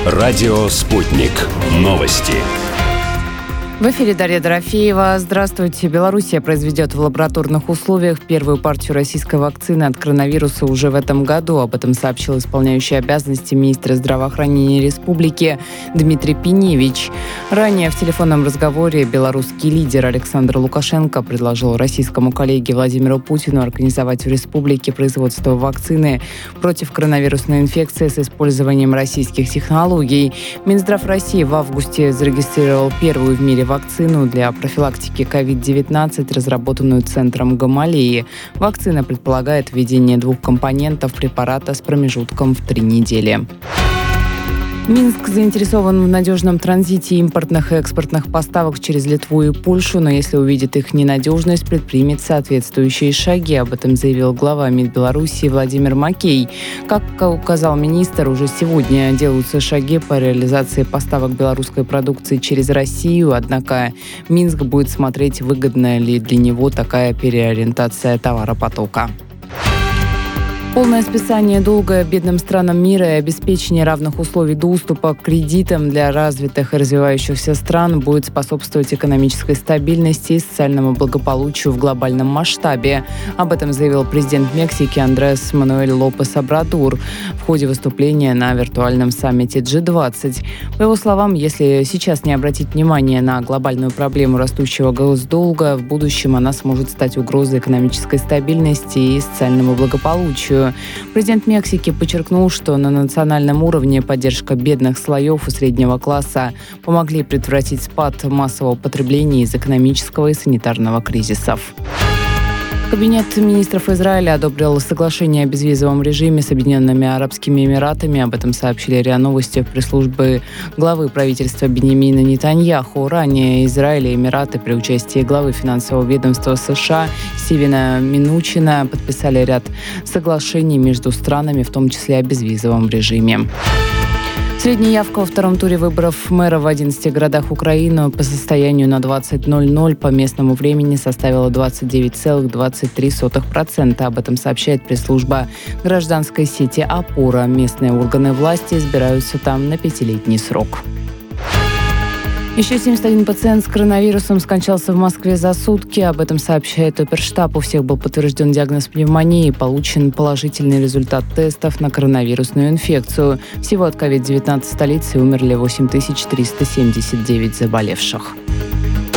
Радио «Спутник». Новости. В эфире Дарья Дорофеева. Здравствуйте. Белоруссия произведет в лабораторных условиях первую партию российской вакцины от коронавируса уже в этом году. Об этом сообщил исполняющий обязанности министра здравоохранения республики Дмитрий Пиневич. Ранее в телефонном разговоре белорусский лидер Александр Лукашенко предложил российскому коллеге Владимиру Путину организовать в республике производство вакцины против коронавирусной инфекции с использованием российских технологий. Минздрав России в августе зарегистрировал первую в мире вакцину для профилактики COVID-19, разработанную Центром Гамалеи. Вакцина предполагает введение 2 компонентов препарата с промежутком в 3 недели. Минск заинтересован в надежном транзите импортных и экспортных поставок через Литву и Польшу, но если увидит их ненадежность, предпримет соответствующие шаги. Об этом заявил глава МИД Беларуси Владимир Макей. Как указал министр, уже сегодня делаются шаги по реализации поставок белорусской продукции через Россию, однако Минск будет смотреть, выгодна ли для него такая переориентация товаропотока. Полное списание долга бедным странам мира и обеспечение равных условий доступа к кредитам для развитых и развивающихся стран будет способствовать экономической стабильности и социальному благополучию в глобальном масштабе. Об этом заявил президент Мексики Андрес Мануэль Лопес Обрадор в ходе выступления на виртуальном саммите G20. По его словам, если сейчас не обратить внимание на глобальную проблему растущего госдолга, в будущем она сможет стать угрозой экономической стабильности и социальному благополучию. Президент Мексики подчеркнул, что на национальном уровне поддержка бедных слоев и среднего класса помогли предотвратить спад массового потребления из экономического и санитарного кризисов. Кабинет министров Израиля одобрил соглашение о безвизовом режиме с Объединенными Арабскими Эмиратами. Об этом сообщили РИА Новости в пресс-службе главы правительства Биньямина Нетаньяху. Ранее Израиль и Эмираты при участии главы финансового ведомства США Стивена Минучина подписали ряд соглашений между странами, в том числе о безвизовом режиме. Средняя явка во втором туре выборов мэра в 11 городах Украины по состоянию на 20:00 по местному времени составила 29,23%. Об этом сообщает пресс-служба гражданской сети «Опора». Местные органы власти избираются там на 5-летний срок. Еще 71 пациент с коронавирусом скончался в Москве за сутки. Об этом сообщает оперштаб. У всех был подтвержден диагноз пневмонии и получен положительный результат тестов на коронавирусную инфекцию. Всего от COVID-19 в столице умерли 8379 заболевших.